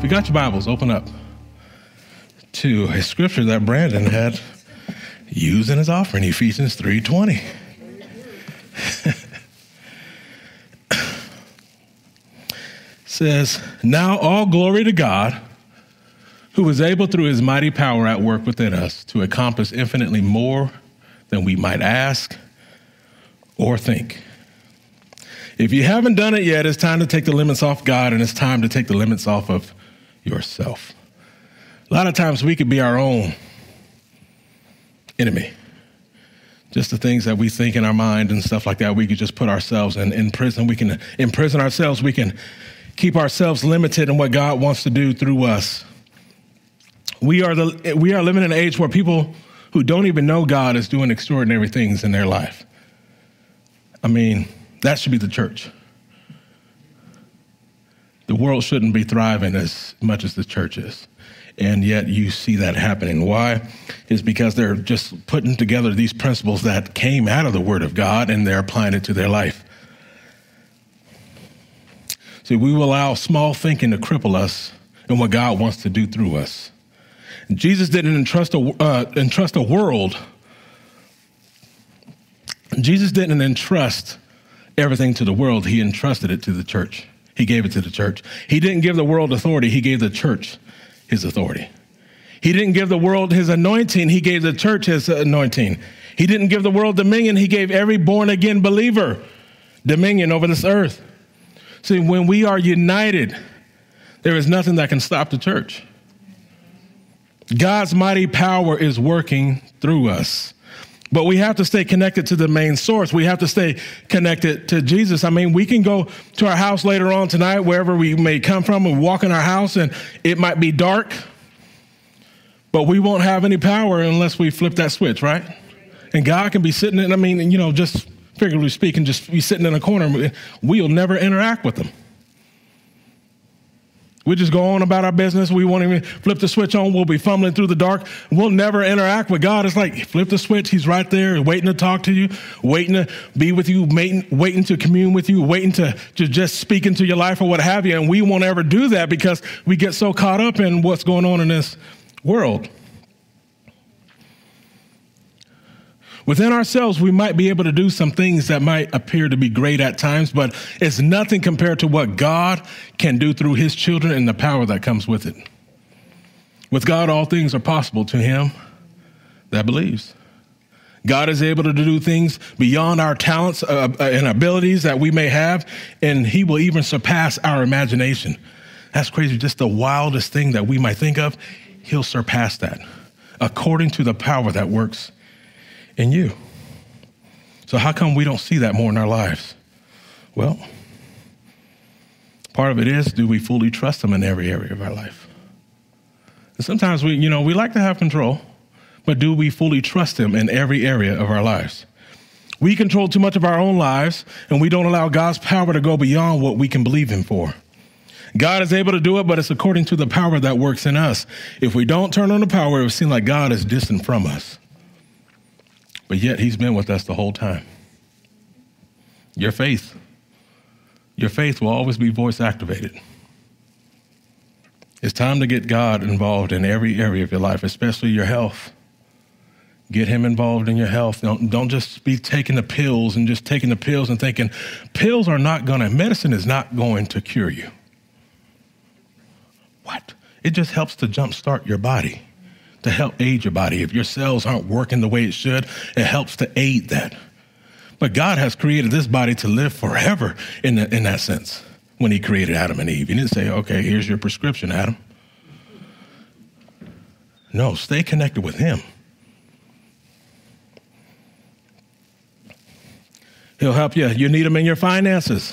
you got your Bibles, open up to a scripture that Brandon had used in his offering, Ephesians 3:20. Says, now all glory to God, who is able through his mighty power at work within us to accomplish infinitely more than we might ask or think. If you haven't done it yet, it's time to take the limits off God, and it's time to take the limits off of yourself. A lot of times we could be our own enemy. Just the things that we think in our mind and stuff like that, we could just put ourselves in prison. We can imprison ourselves. We can keep ourselves limited in what God wants to do through us. We are living in an age where people who don't even know God is doing extraordinary things in their life. I mean, that should be the church. The world shouldn't be thriving as much as the church is. And yet you see that happening. Why? It's because they're just putting together these principles that came out of the Word of God and they're applying it to their life. See, we will allow small thinking to cripple us in what God wants to do through us. Jesus didn't entrust a world. Jesus didn't entrust everything to the world. He entrusted it to the church. He gave it to the church. He didn't give the world authority. He gave the church his authority. He didn't give the world his anointing. He gave the church his anointing. He didn't give the world dominion. He gave every born again believer dominion over this earth. See, when we are united, there is nothing that can stop the church. God's mighty power is working through us. But we have to stay connected to the main source. We have to stay connected to Jesus. I mean, we can go to our house later on tonight, wherever we may come from, and walk in our house, and it might be dark, but we won't have any power unless we flip that switch, right? And God can be sitting in, just figuratively speaking, just be sitting in a corner. We'll never interact with him. We just go on about our business. We won't even flip the switch on. We'll be fumbling through the dark. We'll never interact with God. It's like, flip the switch. He's right there waiting to talk to you, waiting to be with you, waiting to commune with you, waiting to just speak into your life or what have you. And we won't ever do that because we get so caught up in what's going on in this world. Within ourselves, we might be able to do some things that might appear to be great at times, but it's nothing compared to what God can do through his children and the power that comes with it. With God, all things are possible to him that believes. God is able to do things beyond our talents and abilities that we may have, and he will even surpass our imagination. That's crazy. Just the wildest thing that we might think of, he'll surpass that according to the power that works in you. So how come we don't see that more in our lives? Well, part of it is, do we fully trust him in every area of our life? And sometimes we like to have control, but do we fully trust him in every area of our lives? We control too much of our own lives, and we don't allow God's power to go beyond what we can believe him for. God is able to do it, but it's according to the power that works in us. If we don't turn on the power, it will seem like God is distant from us. But yet he's been with us the whole time. Your faith will always be voice activated. It's time to get God involved in every area of your life, especially your health. Get him involved in your health. Don't just be taking the pills and thinking medicine is not going to cure you. What? It just helps to jumpstart your body, to help aid your body. If your cells aren't working the way it should, it helps to aid that. But God has created this body to live forever in that sense. When he created Adam and Eve, he didn't say, okay, here's your prescription, Adam. No, stay connected with him. He'll help you. You need him in your finances,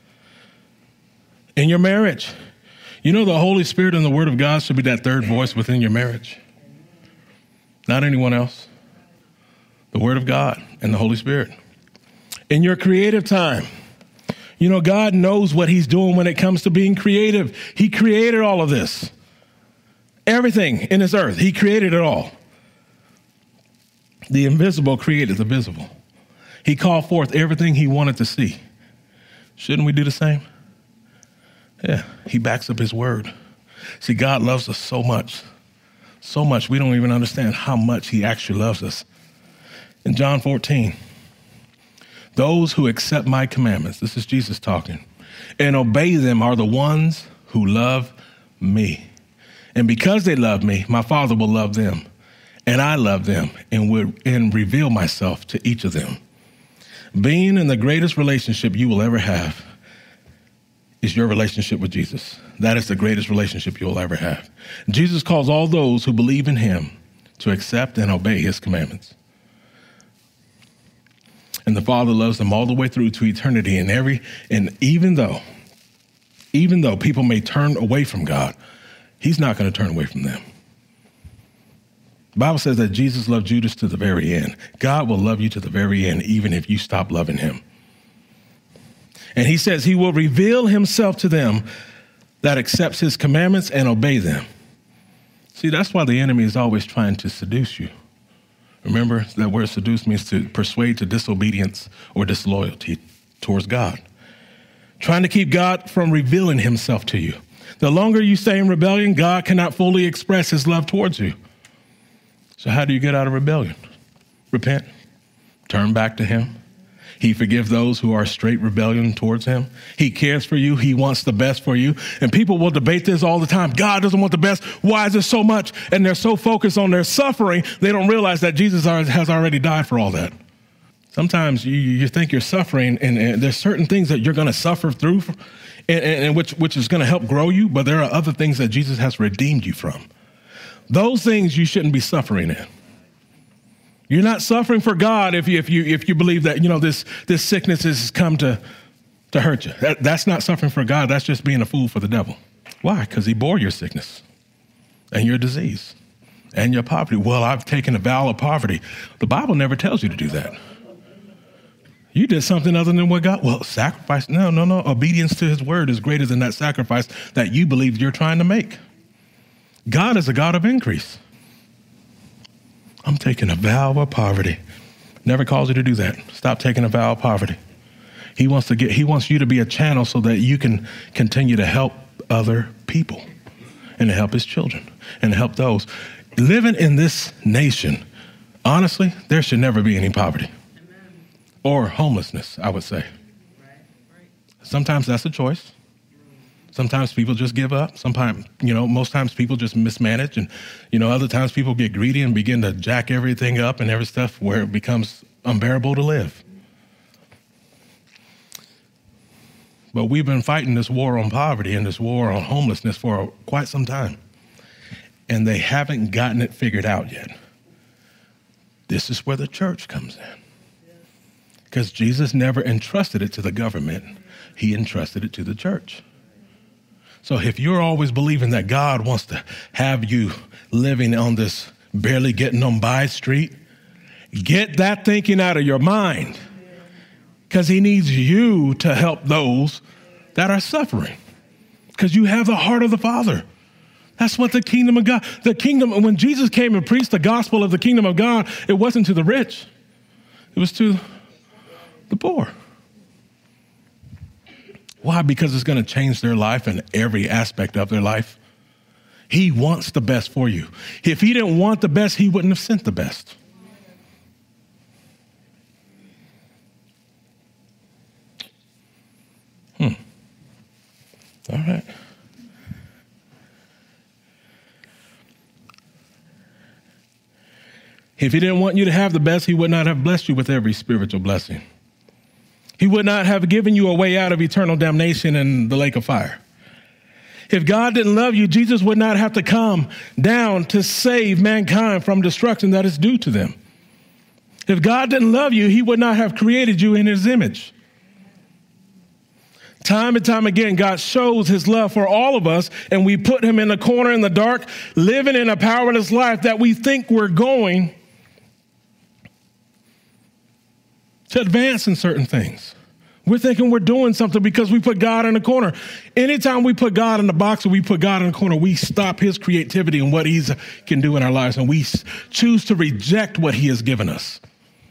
in your marriage. The Holy Spirit and the Word of God should be that third voice within your marriage. Not anyone else. The Word of God and the Holy Spirit. In your creative time, God knows what he's doing when it comes to being creative. He created all of this. Everything in this earth, he created it all. The invisible created the visible. He called forth everything he wanted to see. Shouldn't we do the same? Yeah, he backs up his word. See, God loves us so much we don't even understand how much he actually loves us. In John 14, those who accept my commandments, this is Jesus talking, and obey them are the ones who love me. And because they love me, my Father will love them. And I love them and reveal myself to each of them. Being in the greatest relationship you will ever have is your relationship with Jesus. That is the greatest relationship you'll ever have. Jesus calls all those who believe in him to accept and obey his commandments. And the Father loves them all the way through to eternity. And even though people may turn away from God, he's not going to turn away from them. The Bible says that Jesus loved Judas to the very end. God will love you to the very end, even if you stop loving him. And he says he will reveal himself to them that accepts his commandments and obey them. See, that's why the enemy is always trying to seduce you. Remember, that word seduce means to persuade to disobedience or disloyalty towards God. Trying to keep God from revealing himself to you. The longer you stay in rebellion, God cannot fully express his love towards you. So how do you get out of rebellion? Repent. Turn back to him. He forgives those who are straight rebellion towards him. He cares for you. He wants the best for you. And people will debate this all the time. God doesn't want the best. Why is it so much? And they're so focused on their suffering, they don't realize that Jesus has already died for all that. Sometimes you think you're suffering, and there's certain things that you're going to suffer through, and which is going to help grow you, but there are other things that Jesus has redeemed you from. Those things you shouldn't be suffering in. You're not suffering for God if you believe that, this sickness has come to hurt you. That's not suffering for God. That's just being a fool for the devil. Why? Because he bore your sickness and your disease and your poverty. Well, I've taken a vow of poverty. The Bible never tells you to do that. You did something other than what God, sacrifice. No. Obedience to his word is greater than that sacrifice that you believe you're trying to make. God is a God of increase. I'm taking a vow of poverty. Never calls you to do that. Stop taking a vow of poverty. He wants you to be a channel so that you can continue to help other people and to help his children and help those. Living in this nation, honestly, there should never be any poverty or homelessness, I would say. Sometimes that's a choice. Sometimes people just give up. Sometimes, most times people just mismanage. And, other times people get greedy and begin to jack everything up and every stuff where it becomes unbearable to live. But we've been fighting this war on poverty and this war on homelessness for quite some time. And they haven't gotten it figured out yet. This is where the church comes in. Because Jesus never entrusted it to the government. He entrusted it to the church. So if you're always believing that God wants to have you living on this barely getting on by street, get that thinking out of your mind, because he needs you to help those that are suffering, because you have the heart of the Father. That's what the kingdom of God, when Jesus came and preached the gospel of the kingdom of God, it wasn't to the rich. It was to the poor. Why? Because it's going to change their life and every aspect of their life. He wants the best for you. If he didn't want the best, he wouldn't have sent the best. All right. If he didn't want you to have the best, he would not have blessed you with every spiritual blessing. He would not have given you a way out of eternal damnation in the lake of fire. If God didn't love you, Jesus would not have to come down to save mankind from destruction that is due to them. If God didn't love you, he would not have created you in his image. Time and time again, God shows his love for all of us, and we put him in a corner in the dark, living in a powerless life that we think we're going to advance in certain things. We're thinking we're doing something because we put God in a corner. Anytime we put God in the box or we put God in a corner, we stop his creativity and what he can do in our lives, and we choose to reject what he has given us.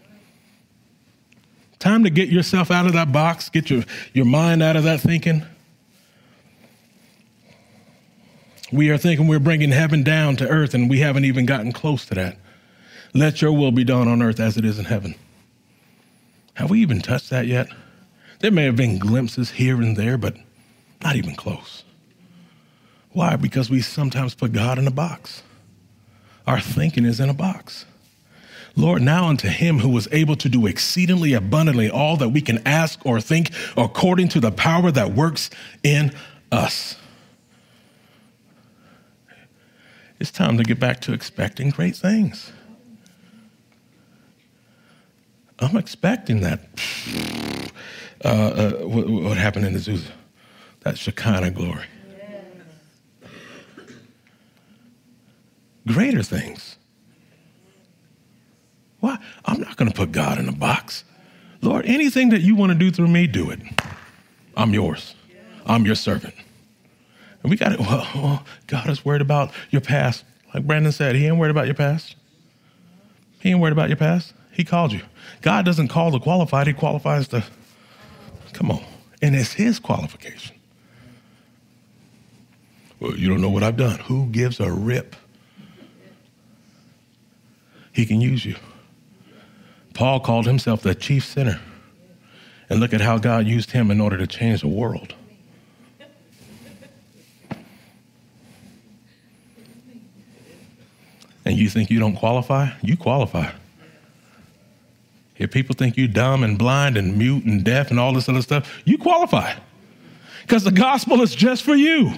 Time to get yourself out of that box, get your mind out of that thinking. We are thinking we're bringing heaven down to earth, and we haven't even gotten close to that. Let your will be done on earth as it is in heaven. Have we even touched that yet? There may have been glimpses here and there, but not even close. Why? Because we sometimes put God in a box. Our thinking is in a box. Lord, now unto him who was able to do exceedingly abundantly all that we can ask or think according to the power that works in us. It's time to get back to expecting great things. I'm expecting that. What happened in the zoo? That Shekinah glory. Greater things. Why? I'm not going to put God in a box. Lord, anything that you want to do through me, do it. I'm yours. I'm your servant. And we got it. Well, God is worried about your past. Like Brandon said, he ain't worried about your past. He ain't worried about your past. He called you. God doesn't call the qualified. He qualifies the, come on. And it's his qualification. Well, you don't know what I've done. Who gives a rip? He can use you. Paul called himself the chief sinner. And look at how God used him in order to change the world. And you think you don't qualify? You qualify. If people think you're dumb and blind and mute and deaf and all this other stuff, you qualify. Because the gospel is just for you.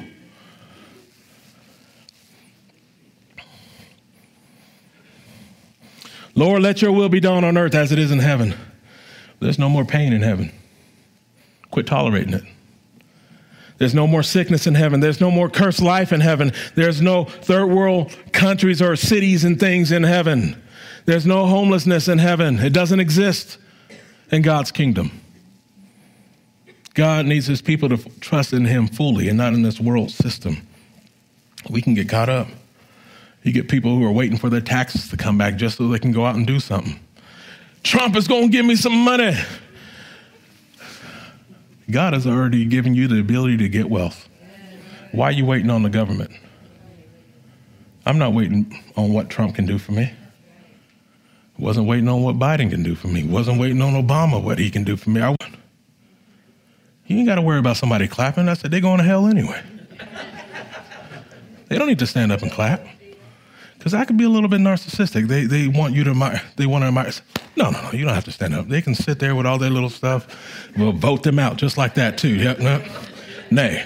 Lord, let your will be done on earth as it is in heaven. There's no more pain in heaven. Quit tolerating it. There's no more sickness in heaven. There's no more cursed life in heaven. There's no third world countries or cities and things in heaven. There's no homelessness in heaven. It doesn't exist in God's kingdom. God needs his people to trust in him fully and not in this world system. We can get caught up. You get people who are waiting for their taxes to come back just so they can go out and do something. Trump is going to give me some money. God has already given you the ability to get wealth. Why are you waiting on the government? I'm not waiting on what Trump can do for me. Wasn't waiting on what Biden can do for me. Wasn't waiting on Obama, what he can do for me. You ain't got to worry about somebody clapping. I said, they're going to hell anyway. They don't need to stand up and clap. Because I could be a little bit narcissistic. They want you to admire. They want to admire. No, you don't have to stand up. They can sit there with all their little stuff. We'll vote them out just like that too. Yep, no. Nay.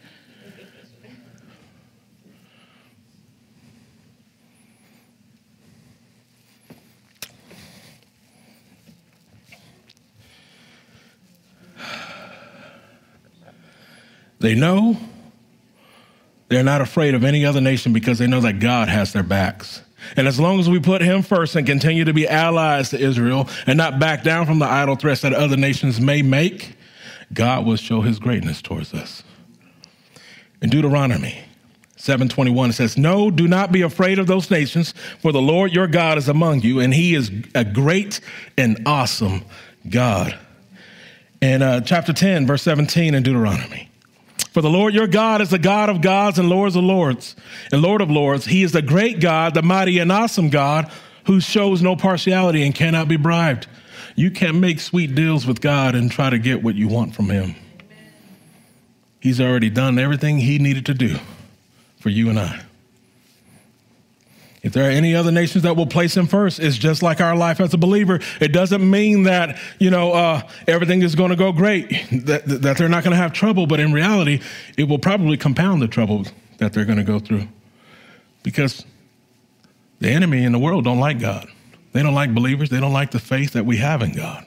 They know they're not afraid of any other nation because they know that God has their backs. And as long as we put him first and continue to be allies to Israel and not back down from the idle threats that other nations may make, God will show his greatness towards us. In Deuteronomy 7:21, it says, no, do not be afraid of those nations, for the Lord your God is among you, and he is a great and awesome God. In chapter 10, verse 17 in Deuteronomy, for the Lord your God is the God of gods and Lords of lords and Lord of lords. He is the great God, the mighty and awesome God who shows no partiality and cannot be bribed. You can't make sweet deals with God and try to get what you want from him. He's already done everything he needed to do for you and I. If there are any other nations that will place him first, it's just like our life as a believer. It doesn't mean that, everything is going to go great, that they're not going to have trouble. But in reality, it will probably compound the trouble that they're going to go through. Because the enemy in the world don't like God. They don't like believers. They don't like the faith that we have in God.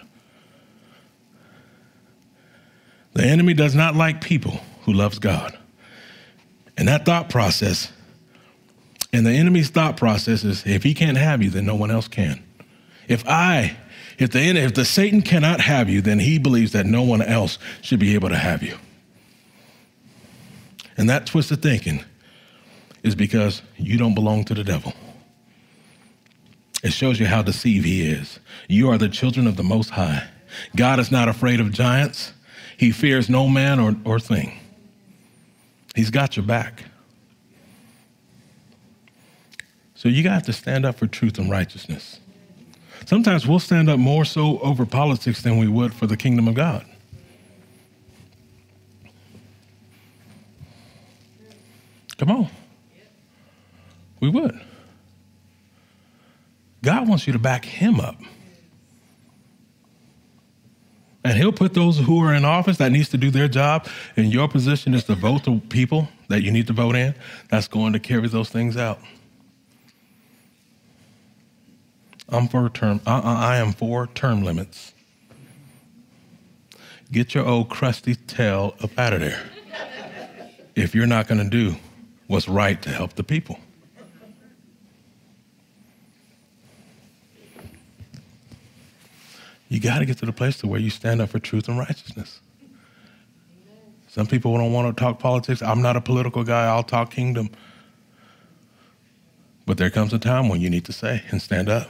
The enemy does not like people who loves God. And that thought process, and the enemy's thought process is, if he can't have you, then no one else can. If the Satan cannot have you, then he believes that no one else should be able to have you. And that twisted thinking is because you don't belong to the devil. It shows you how deceived he is. You are the children of the Most High. God is not afraid of giants. He fears no man or thing. He's got your back. So you got to stand up for truth and righteousness. Sometimes we'll stand up more so over politics than we would for the kingdom of God. Come on. We would. God wants you to back him up. And he'll put those who are in office that needs to do their job, and your position is to vote the people that you need to vote in. That's going to carry those things out. I am for term limits. Get your old crusty tail up out of there if you're not going to do what's right to help the people. You got to get to the place to where you stand up for truth and righteousness. Some people don't want to talk politics. I'm not a political guy. I'll talk kingdom. But there comes a time when you need to say and stand up.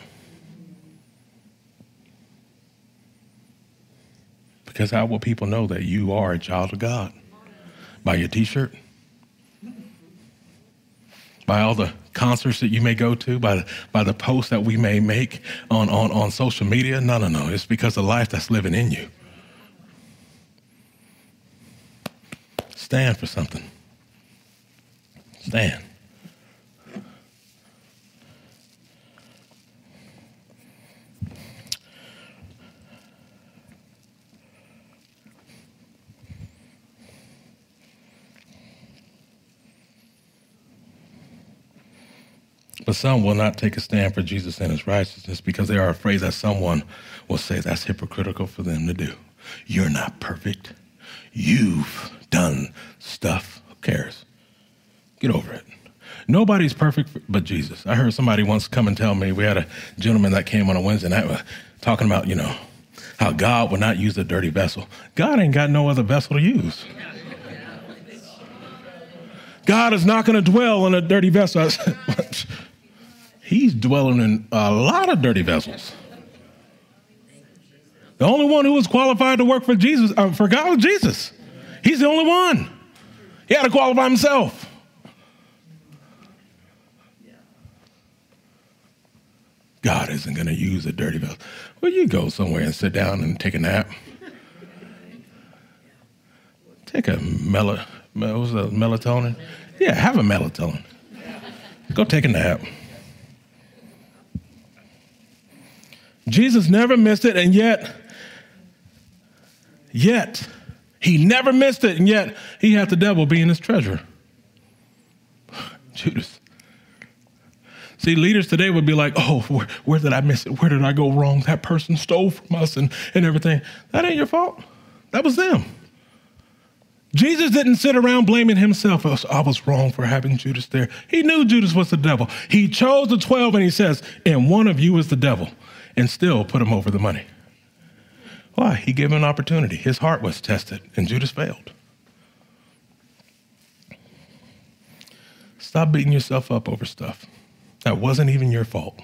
Because how will people know that you are a child of God? By your T-shirt? By all the concerts that you may go to, by the posts that we may make on social media? No. It's because of the life that's living in you. Stand for something. Stand. But some will not take a stand for Jesus and his righteousness because they are afraid that someone will say that's hypocritical for them to do. You're not perfect. You've done stuff. Who cares? Get over it. Nobody's perfect but Jesus. I heard somebody once come and tell me, we had a gentleman that came on a Wednesday night talking about, how God would not use a dirty vessel. God ain't got no other vessel to use. God is not going to dwell in a dirty vessel. I said, he's dwelling in a lot of dirty vessels. The only one who was qualified to work for Jesus, for God, was Jesus. He's the only one. He had to qualify himself. God isn't going to use a dirty vessel. Well, you go somewhere and sit down and take a nap. Take a melatonin. Yeah, have a melatonin. Go take a nap. Jesus never missed it, and yet, he never missed it, and yet he had the devil being his treasurer. Judas. See, leaders today would be like, oh, where did I miss it? Where did I go wrong? That person stole from us and everything. That ain't your fault. That was them. Jesus didn't sit around blaming himself. I was wrong for having Judas there. He knew Judas was the devil. He chose the 12 and he says, and one of you is the devil, and still put him over the money. Why? He gave him an opportunity. His heart was tested and Judas failed. Stop beating yourself up over stuff that wasn't even your fault.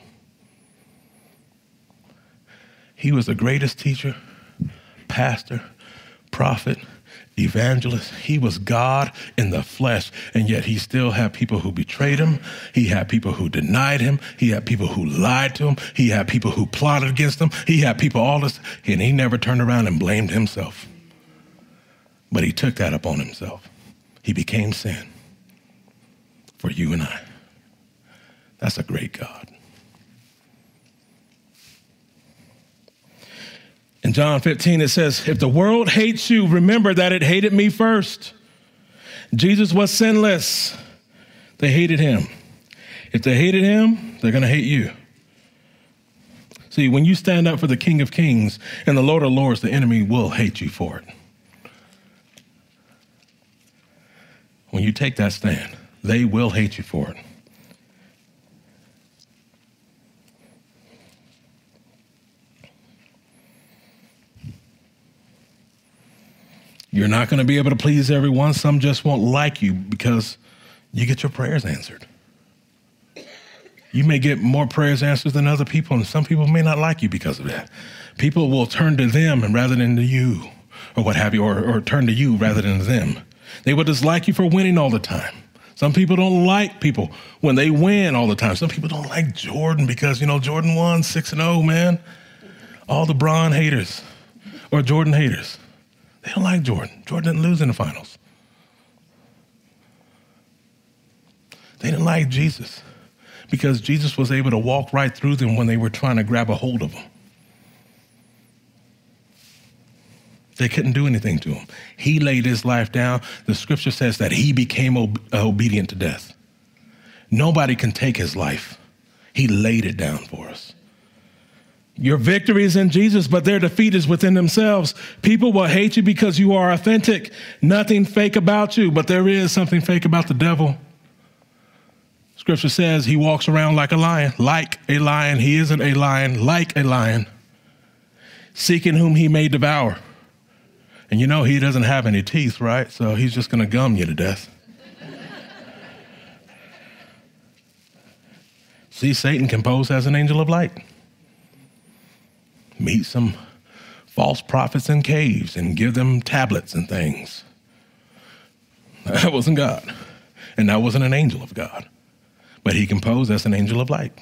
He was the greatest teacher, pastor, prophet, evangelist. He was God in the flesh, and yet he still had people who betrayed him. He had people who denied him. He had people who lied to him. He had people who plotted against him. He had people all this, and he never turned around and blamed himself. But he took that upon himself. He became sin for you and I. That's a great God. In John 15, it says, if the world hates you, remember that it hated me first. Jesus was sinless. They hated him. If they hated him, they're going to hate you. See, when you stand up for the King of Kings and the Lord of Lords, the enemy will hate you for it. When you take that stand, they will hate you for it. You're not going to be able to please everyone. Some just won't like you because you get your prayers answered. You may get more prayers answered than other people, and some people may not like you because of that. People will turn to them and rather than to you, or what have you, or turn to you rather than to them. They will dislike you for winning all the time. Some people don't like people when they win all the time. Some people don't like Jordan because, Jordan won 6-0, man. All the Bron haters or Jordan haters, they don't like Jordan. Jordan didn't lose in the finals. They didn't like Jesus because Jesus was able to walk right through them when they were trying to grab a hold of him. They couldn't do anything to him. He laid his life down. The scripture says that he became obedient to death. Nobody can take his life. He laid it down for us. Your victory is in Jesus, but their defeat is within themselves. People will hate you because you are authentic. Nothing fake about you, but there is something fake about the devil. Scripture says he walks around like a lion. Like a lion. He isn't a lion, like a lion, seeking whom he may devour. And he doesn't have any teeth, right? So he's just going to gum you to death. See, Satan can pose as an angel of light. Meet some false prophets in caves and give them tablets and things. That wasn't God. And that wasn't an angel of God. But he can pose as an angel of light.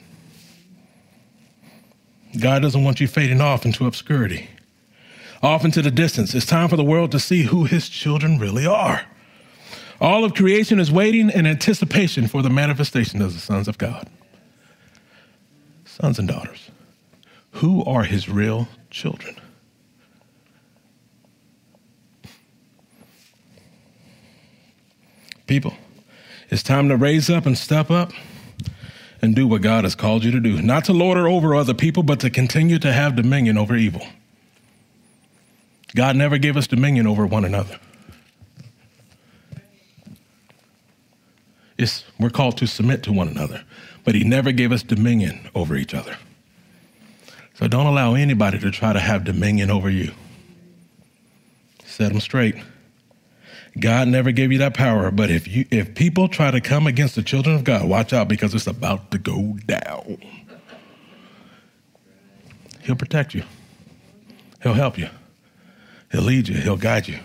God doesn't want you fading off into obscurity, off into the distance. It's time for the world to see who his children really are. All of creation is waiting in anticipation for the manifestation of the sons of God. Sons and daughters. Who are his real children? People, it's time to raise up and step up and do what God has called you to do. Not to lord it over other people, but to continue to have dominion over evil. God never gave us dominion over one another. We're called to submit to one another, but he never gave us dominion over each other. So don't allow anybody to try to have dominion over you. Set them straight. God never gave you that power, but if people try to come against the children of God, watch out because it's about to go down. He'll protect you. He'll help you. He'll lead you. He'll guide you.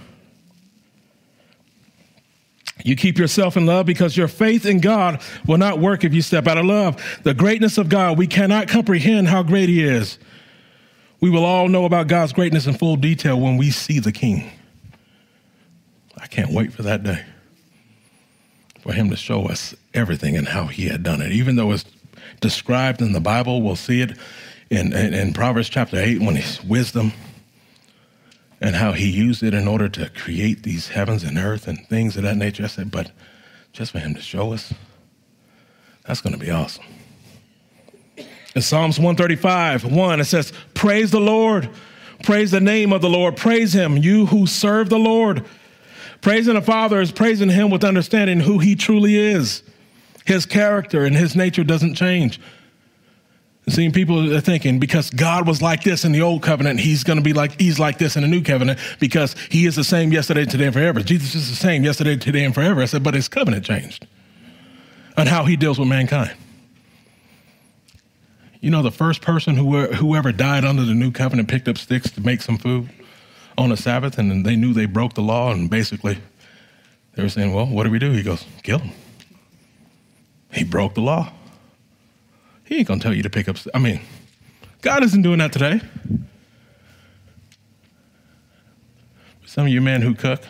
You keep yourself in love because your faith in God will not work if you step out of love. The greatness of God, we cannot comprehend how great he is. We will all know about God's greatness in full detail when we see the King. I can't wait for that day, for him to show us everything and how he had done it. Even though it's described in the Bible, we'll see it in Proverbs chapter 8 when it's wisdom and how he used it in order to create these heavens and earth and things of that nature. I said, but just for him to show us, that's going to be awesome. In Psalms 135:1, it says, praise the Lord, praise the name of the Lord, praise him, you who serve the Lord. Praising the Father is praising him with understanding who he truly is. His character and his nature doesn't change. Seeing people are thinking because God was like this in the old covenant, he's like this in the new covenant because he is the same yesterday, today, and forever. Jesus is the same yesterday, today, and forever. I said, but his covenant changed and how he deals with mankind. The first person whoever died under the new covenant picked up sticks to make some food on a Sabbath, and they knew they broke the law, and basically they were saying, well, what do we do? He goes, kill him. He broke the law. He ain't going to tell you to pick up. God isn't doing that today. Some of you men who cook,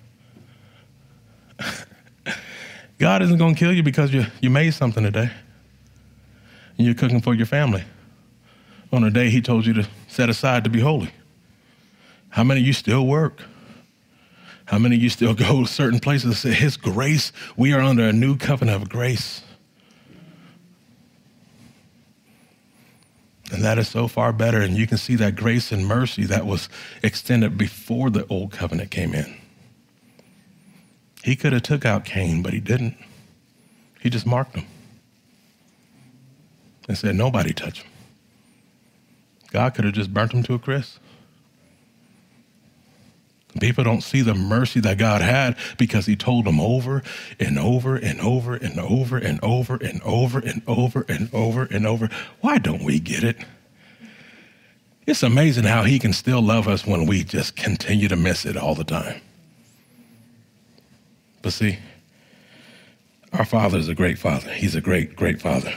God isn't going to kill you because you made something today, and you're cooking for your family on a day he told you to set aside to be holy. How many of you still work? How many of you still go to certain places and say, his grace, we are under a new covenant of grace. And that is so far better. And you can see that grace and mercy that was extended before the old covenant came in. He could have took out Cain, but he didn't. He just marked him and said, nobody touch him. God could have just burnt him to a crisp. People don't see the mercy that God had because he told them over and over and over and over and over and over and over and over and over. Why don't we get it? It's amazing how he can still love us when we just continue to miss it all the time. But see, Our Father is a great Father. He's a great, great Father.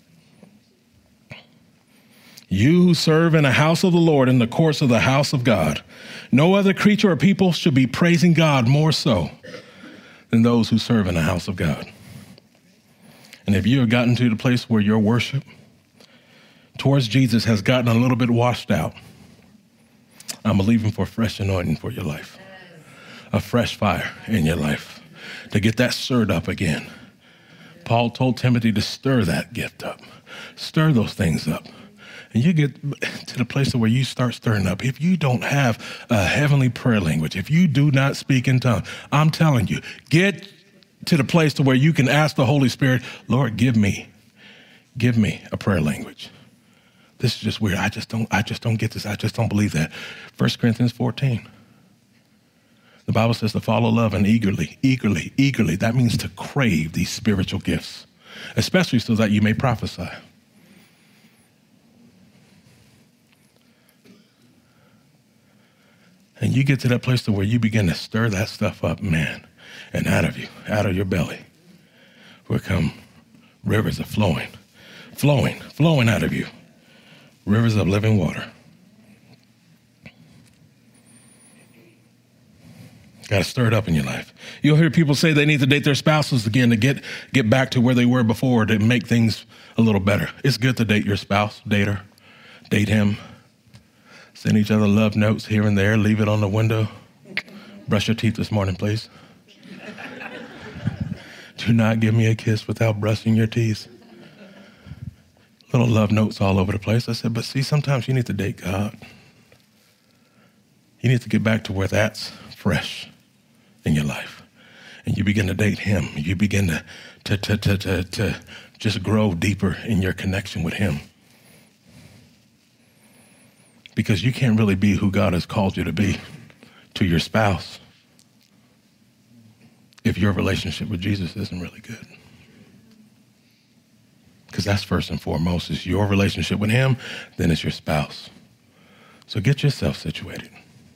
You who serve in the house of the Lord, in the courts of the house of God, no other creature or people should be praising God more so than those who serve in the house of God. And if you have gotten to the place where your worship towards Jesus has gotten a little bit washed out, I'm believing for a fresh anointing for your life, a fresh fire in your life, to get that stirred up again. Paul told Timothy to stir that gift up, stir those things up. And you get to the place where you start stirring up. If you don't have a heavenly prayer language, if you do not speak in tongues, I'm telling you, get to the place to where you can ask the Holy Spirit, Lord, give me a prayer language. This is just weird. I just don't get this. I just don't believe that. 1 Corinthians 14. The Bible says to follow love and eagerly. That means to crave these spiritual gifts, especially so that you may prophesy. And you get to that place to where you begin to stir that stuff up, man, and out of your belly, will come rivers of flowing out of you, rivers of living water. Got to stir it up in your life. You'll hear people say they need to date their spouses again to get back to where they were before, to make things a little better. It's good to date your spouse, date her, date him. Send each other love notes here and there. Leave it on the window. Brush your teeth this morning, please. Do not give me a kiss without brushing your teeth. Little love notes all over the place. I said, but see, sometimes you need to date God. You need to get back to where that's fresh in your life. And you begin to date him. You begin to just grow deeper in your connection with him. Because you can't really be who God has called you to be to your spouse if your relationship with Jesus isn't really good. Because that's first and foremost, is your relationship with him, then it's your spouse. So get yourself situated.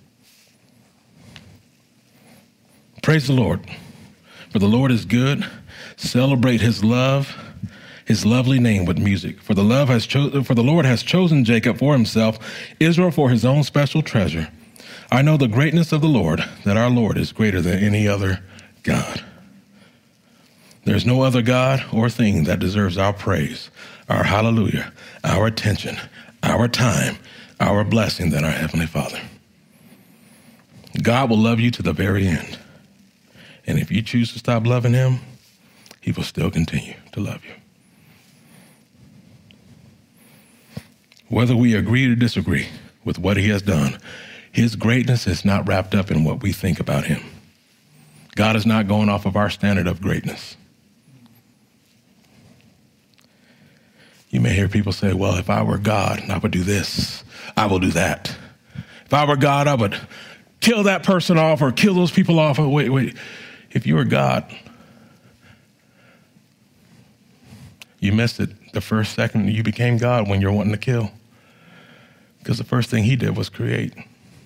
Praise the Lord. For the Lord is good. Celebrate his love, his lovely name with music. For the Lord has chosen Jacob for himself, Israel for his own special treasure. I know the greatness of the Lord, that our Lord is greater than any other God. There's no other God or thing that deserves our praise, our hallelujah, our attention, our time, our blessing than our Heavenly Father. God will love you to the very end. And if you choose to stop loving him, he will still continue to love you. Whether we agree or disagree with what he has done, his greatness is not wrapped up in what we think about him. God is not going off of our standard of greatness. You may hear people say, well, if I were God, I would do this, I will do that. If I were God, I would kill that person off or kill those people off. Wait. If you were God, you missed it the first second you became God when you're wanting to kill. Because the first thing he did was create.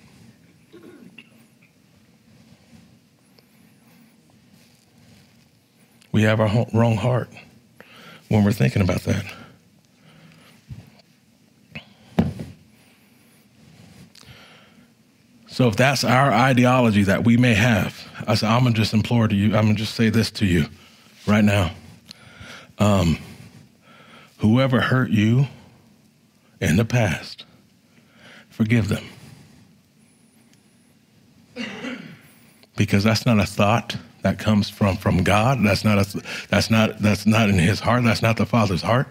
We have our wrong heart when we're thinking about that. So if that's our ideology that we may have, I'm going to just implore to you, I'm going to just say this to you right now. Whoever hurt you in the past, forgive them. Because that's not a thought that comes from God. That's not in his heart. That's not the Father's heart.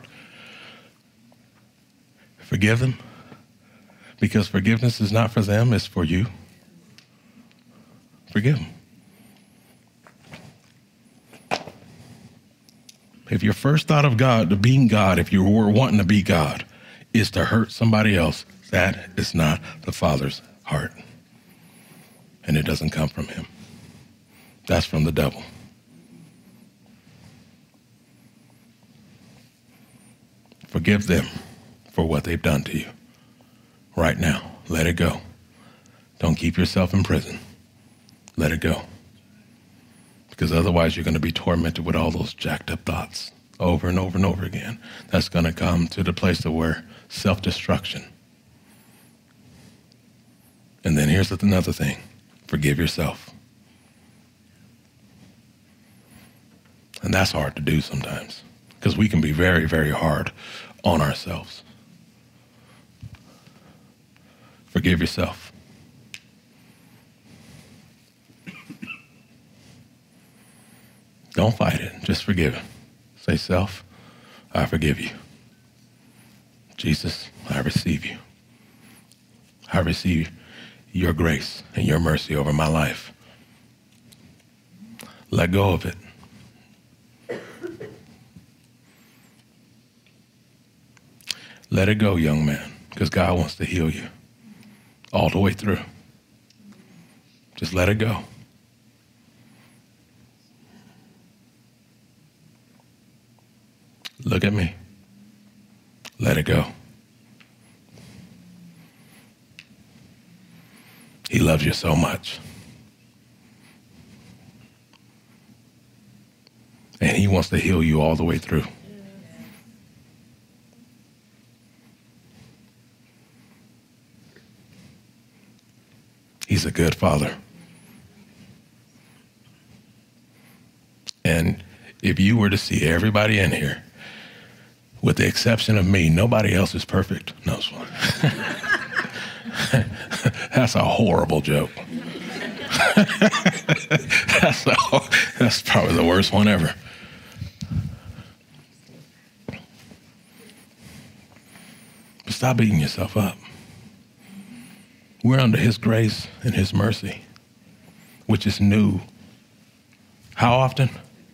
Forgive them. Because forgiveness is not for them, it's for you. Forgive them. If your first thought of God, to being God, if you were wanting to be God, is to hurt somebody else, that is not the Father's heart. And it doesn't come from him. That's from the devil. Forgive them for what they've done to you. Right now, let it go. Don't keep yourself in prison. Let it go. because otherwise you're going to be tormented with all those jacked up thoughts over and over and over again. That's going to come to the place of where self-destruction. And then here's another thing. Forgive yourself. And that's hard to do sometimes because we can be very, very hard on ourselves. Forgive yourself. Don't fight it. Just forgive it. Say, self, I forgive you. Jesus, I receive you. I receive your grace and your mercy over my life. Let go of it. Let it go, young man, because God wants to heal you all the way through. Just let it go. Look at me. Let it go. He loves you so much. And he wants to heal you all the way through. He's a good father. And if you were to see everybody in here, with the exception of me, nobody else is perfect. No, that's a horrible joke. That's probably the worst one ever. But stop beating yourself up. We're under his grace and his mercy, which is new. How often?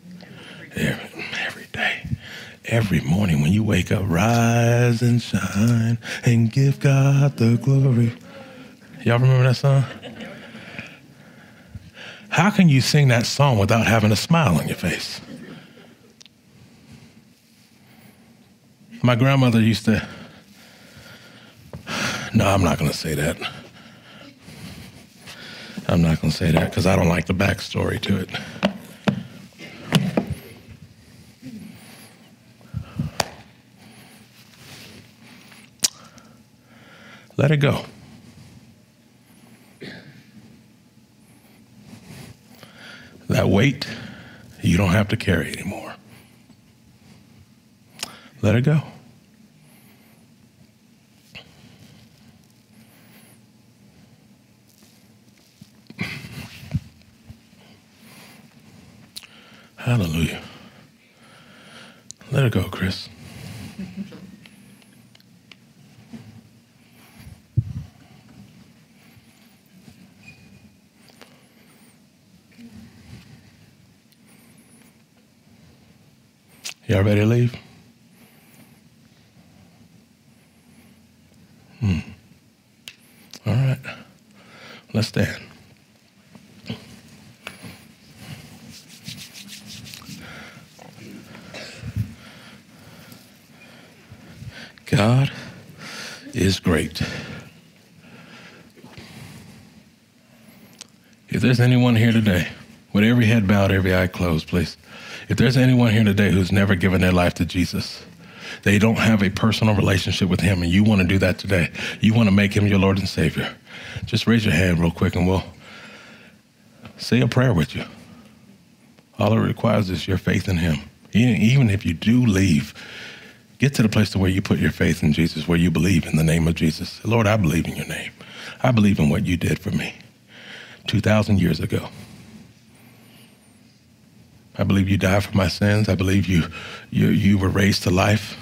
Every day. Every morning when you wake up, rise and shine and give God the glory. Y'all remember that song? How can you sing that song without having a smile on your face? My grandmother used to, no, I'm not going to say that. I'm not going to say that because I don't like the backstory to it. Let it go. That weight, you don't have to carry anymore. Let it go. Hallelujah. Let it go, Chris. Y'all ready to leave? All right. Let's stand. God is great. If there's anyone here today, with every head bowed, every eye closed, please. If there's anyone here today who's never given their life to Jesus, they don't have a personal relationship with him, and you want to do that today, you want to make him your Lord and Savior, just raise your hand real quick and we'll say a prayer with you. All it requires is your faith in him. Even if you do leave, get to the place to where you put your faith in Jesus, where you believe in the name of Jesus. Lord, I believe in your name. I believe in what you did for me 2,000 years ago. I believe you died for my sins. I believe you were raised to life.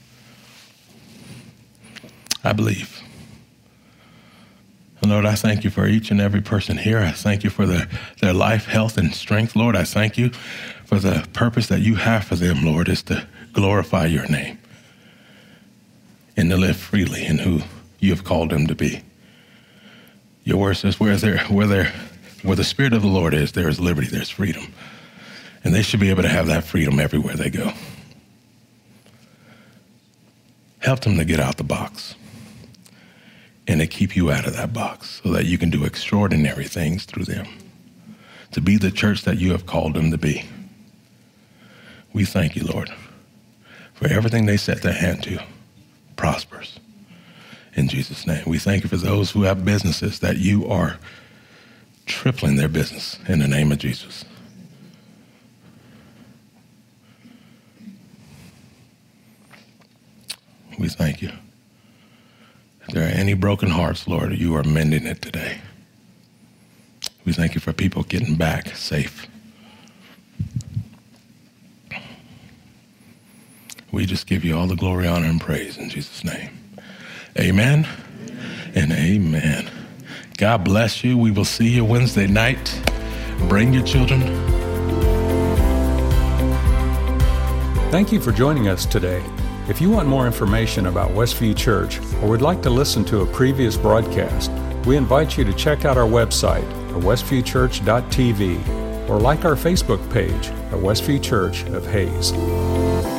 I believe. And Lord, I thank you for each and every person here. I thank you for their life, health, and strength. Lord, I thank you for the purpose that you have for them, Lord, is to glorify your name and to live freely in who you have called them to be. Your word says where the Spirit of the Lord is, there is liberty, there's freedom. And they should be able to have that freedom everywhere they go. Help them to get out the box and to keep you out of that box so that you can do extraordinary things through them. to be the church that you have called them to be. We thank you, Lord, for everything they set their hand to prospers. In Jesus' name, we thank you for those who have businesses that you are tripling their business in the name of Jesus. We thank you. If there are any broken hearts, Lord, you are mending it today. We thank you for people getting back safe. We just give you all the glory, honor, and praise in Jesus' name. Amen and amen. God bless you. We will see you Wednesday night. Bring your children. Thank you for joining us today. If you want more information about Westview Church or would like to listen to a previous broadcast, we invite you to check out our website at westviewchurch.tv or like our Facebook page at Westview Church of Hayes.